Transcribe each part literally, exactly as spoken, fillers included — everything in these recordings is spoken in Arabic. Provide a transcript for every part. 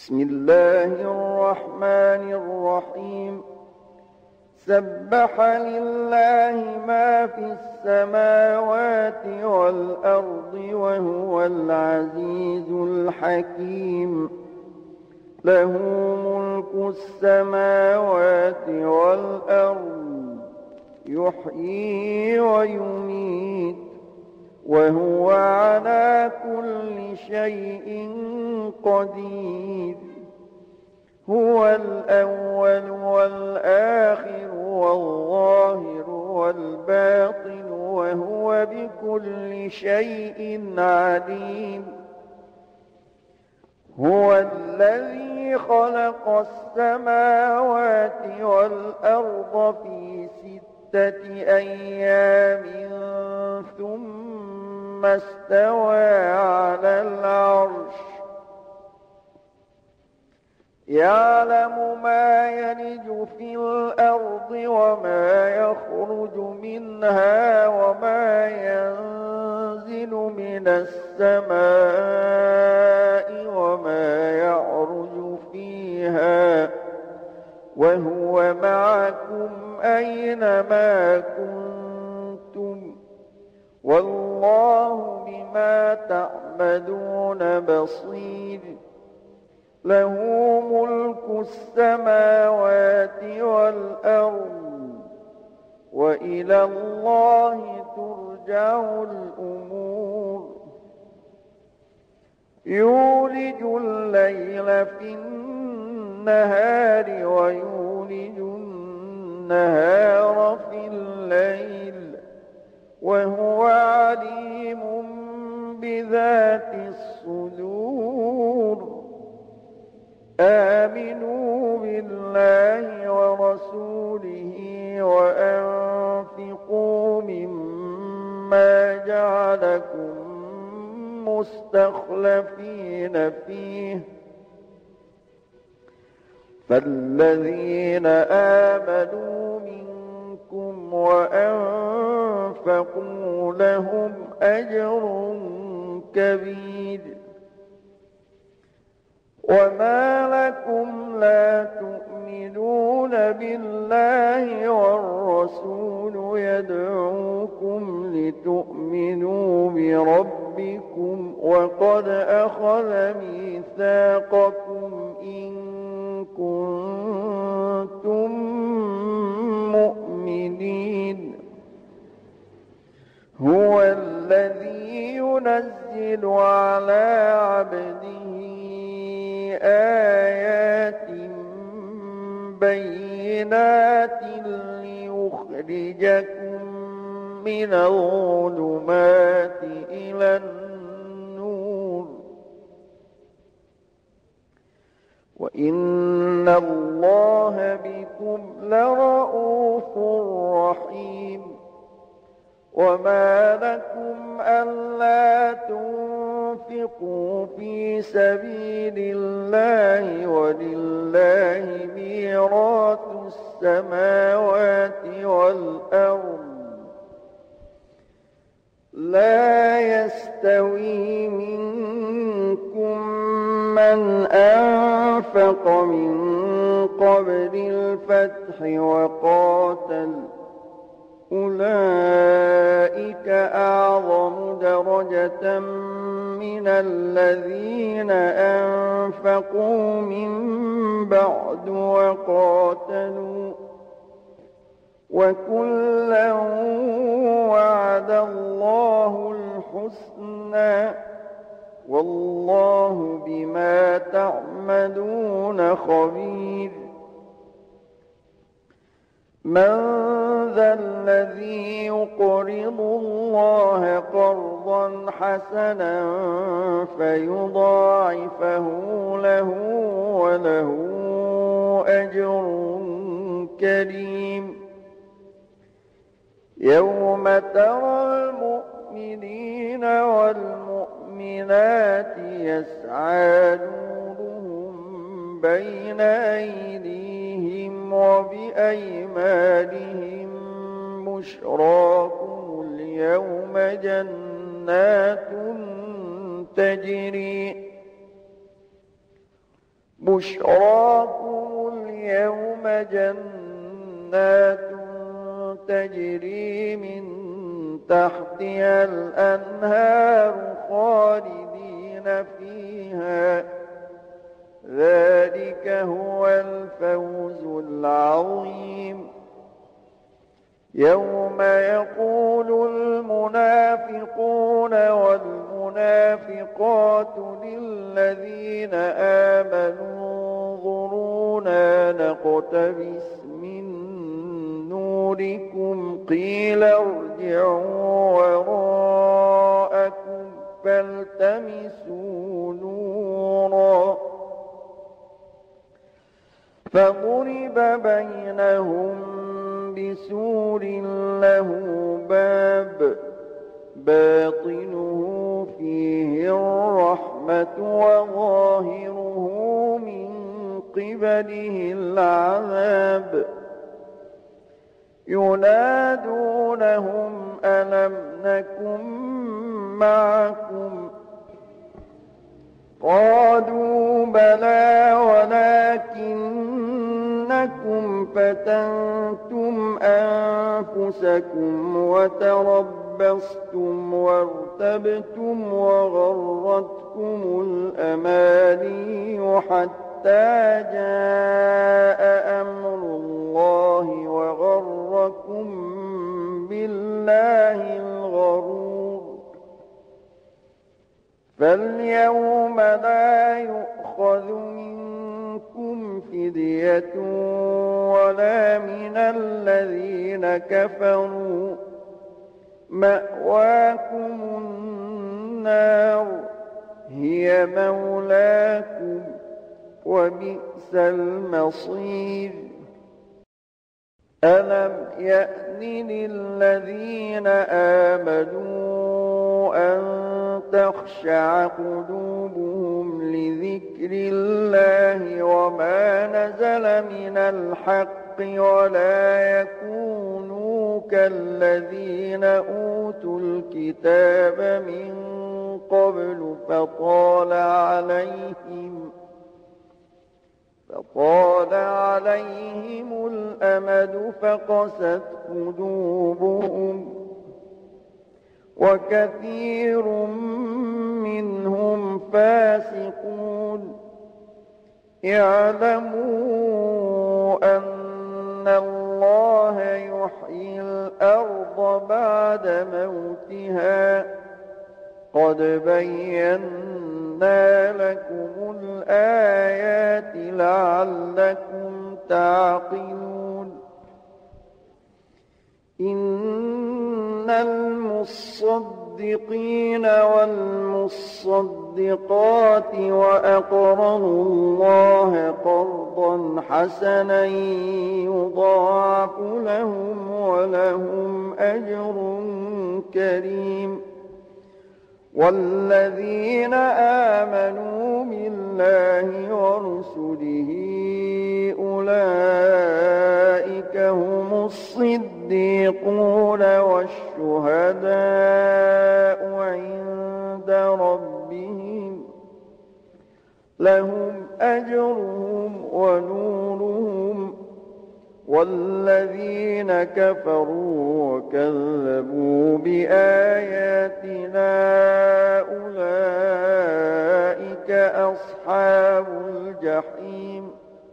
بسم الله الرحمن الرحيم سبح لله ما في السماوات والأرض وهو العزيز الحكيم له ملك السماوات والأرض يحيي ويميت وهو على كل شيء قدير هو الأول والآخر والظاهر والباطن وهو بكل شيء عليم هو الذي خلق السماوات والأرض في ستة أيام ثم استوى على العرش يعلم ما يلج في الأرض وما يخرج منها وما ينزل من السماء وما يعرج فيها وهو معكم أينما كنتم والله بما تعملون بصير له ملك السماوات والأرض وإلى الله ترجع الأمور يولج الليل في النهار ويولج النهار في الليل وهو عليم بذات الصدور آمنوا بالله ورسوله وأنفقوا مما جعلكم مستخلفين فيه فالذين آمنوا منكم وأنفقوا لهم أجر كبير وما لكم لا تؤمنون بالله والرسول يدعوكم لتؤمنوا بربكم وقد أخذ ميثاقكم إن كنتم مؤمنين هو الذي ينزل على عبده آيات بينات ليخرجكم من الظلمات إلى النور وإن الله بكم لرءوف رحيم وما لكم ألا تنفقوا في سبيل الله ولله ميراث السماوات والأرض لا يستوي منكم من أنفق من قبل الفتح وقاتل أولئك أعظم درجة من الذين أنفقوا من بعد وقاتلوا وكلا وعد الله الحسنى والله بما تعملون خبير من ذا الذي يقرض الله قرضا حسنا فيضاعفه له وله أجر كريم يوم ترى المؤمنين والمؤمنات يسعى نورهم بين أيديهم وبأيمانهم بشراكم اليوم جنات تجري بشراكم اليوم جنات تجري من تحتها الأنهار خالدين فيها ذلك هو الفوز العظيم يوم يقول المنافقون والمنافقات للذين آمنوا انظرونا نقتبس من نوركم قيل ارجعوا وراءكم فالتمسوا نورا فضرب بينهم بسور له باب باطنه فيه الرحمة وظاهره من قبله العذاب ينادونهم ألم نكن معكم قالوا بلى ولكنكم فتنتم أنفسكم وتربصتم وارتبتم وغرتكم الأماني حتى جاء أمر الله وغركم بالله الغرور فاليوم لا يؤخذ منكم فدية ولا من الذين كفروا مأواكم النار هي مولاكم وبئس المصير ألم يأن للذين آمنوا أن تخشع قلوبهم لذكر الله وما نزل من الحق ولا يكونوا كالذين أوتوا الكتاب من قبل فطال عليهم فطال عليهم الأمد فقست قلوبهم وكثير منهم فاسقون اعلموا أن الله يحيي الأرض بعد موتها قد بينا لكم الآيات لعلكم تعقلون إن المصدقين والمصدقات وأقرضوا الله قرضا حسنا يضاعف لهم ولهم أجر كريم والذين آمنوا بالله ورسله أولئك هم الصديقون والشهداء عند ربهم لهم أجرهم ونورهم والذين كفروا وكذبوا بآياتنا أولئك أصحاب الجحيم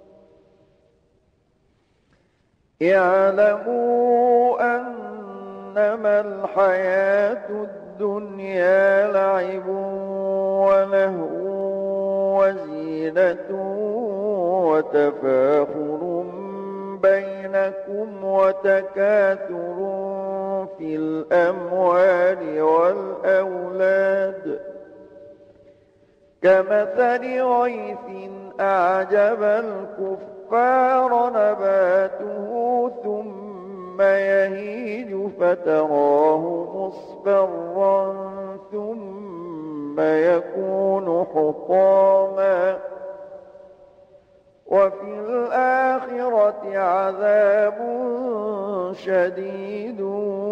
اعلموا أنما الحياة الدنيا لعب ولهو وزينة وتفاخر بينكم وتكاثر في الأموال والأولاد كمثل غيث أعجب الكفار نباته ثم يهيج فتراه مصفرا ثم يكون حطاما وفي الآخرة عذاب شديد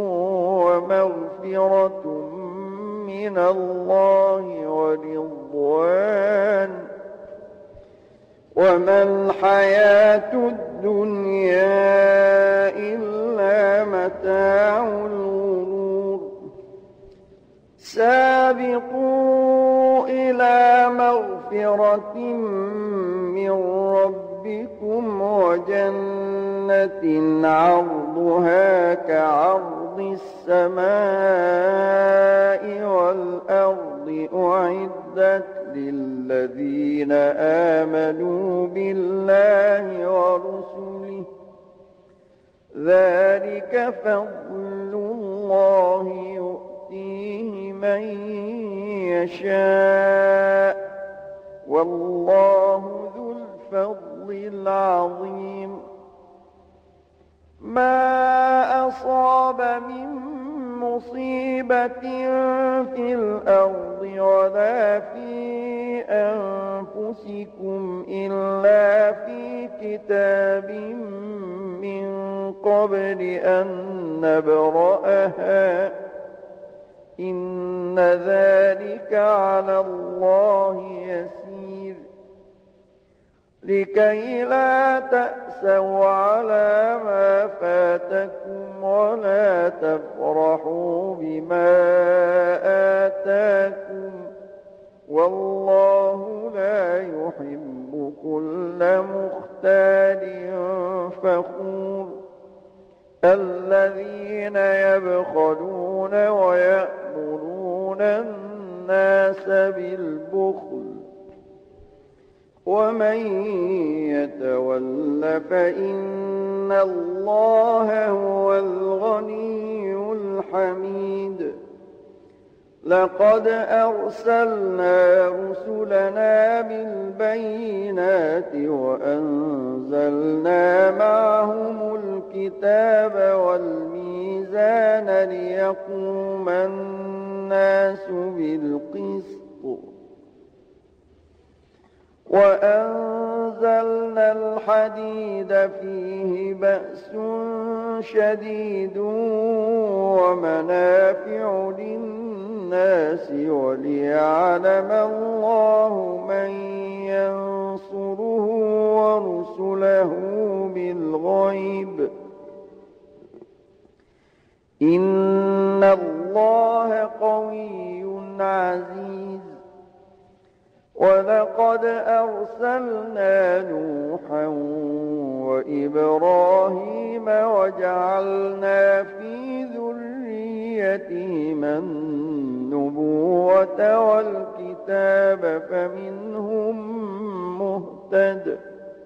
ومغفرة من الله ورضوان وما الحياة الدنيا إلا متاع الغرور سابقوا إلى مغفرة من ربكم وجنة عرضها كعرض السماء والأرض أعدت للذين آمنوا بالله ورسله ذلك فضل الله يؤتيه من يشاء والله ذو الفضل العظيم ما أصاب من مصيبة في الأرض ولا في أنفسكم إلا في كتاب من قبل أن نبرأها إن ذلك على الله يسير لكي لا تأسوا على ما فاتكم ولا تفرحوا بما آتاكم والله لا يحب كل مختال فخور الذين يبخلون ويأمرون الناس بالبخل ومن يتول فإن الله هو الغني الحميد لقد أرسلنا رسلنا بالبينات وأنزلنا معهم الكتاب والميزان ليقوم الناس بالقسط وأنزلنا الحديد فيه بأس شديد ومنافع للناس وليعلم الله من ينصره ورسله بالغيب إن الله قوي عزيز ولقد أرسلنا نوحا وإبراهيم وجعلنا في ذريتهما النبوة والكتاب فمنهم مهتد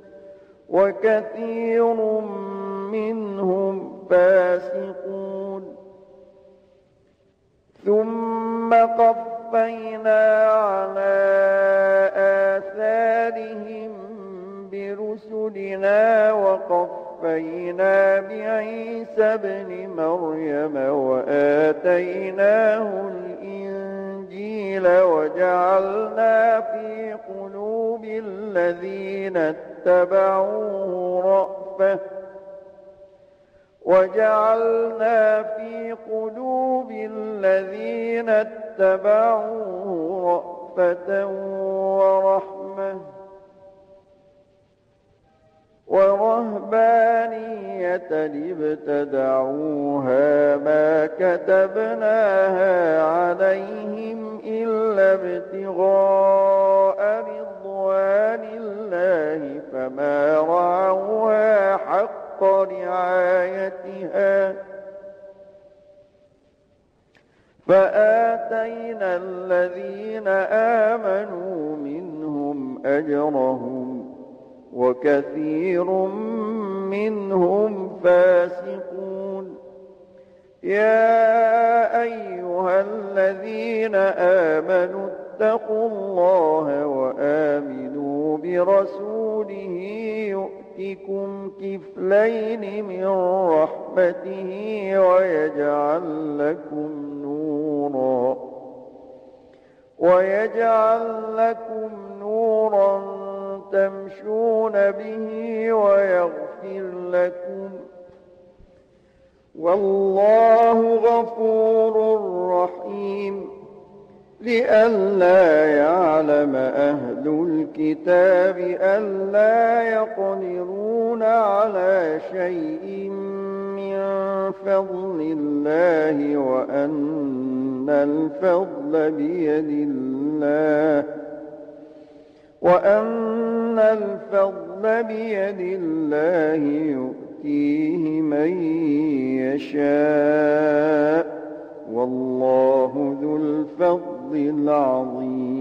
وكثير منهم فاسقون ثم قفينا على آثارهم برسلنا وقفينا بعيسى ابن مريم وآتيناه الإنجيل وجعلنا في قلوب الذين اتبعوه رأفة وجعلنا في قلوب الذين اتبعوه رأفة ورحمة ورهبانية ابتدعوها ما كتبناها عليهم إلا ابتغاء رضوان الله فما رعوها حق رعايتها فآتينا الذين آمنوا منهم أجرهم وكثير منهم فاسقون يا أيها الذين آمنوا اتقوا الله وآمنوا برسوله يؤتكم كفلين من رحمته ويجعل لكم نورا ويجعل لكم نورا تمشون به ويغفر لكم والله غفور رحيم لئلا يعلم أهل الكتاب ألا يقدرون على شيء من فضل الله وأن الفضل بيد الله وأن الفضل بيد الله يؤتيه من يشاء والله ذو الفضل العظيم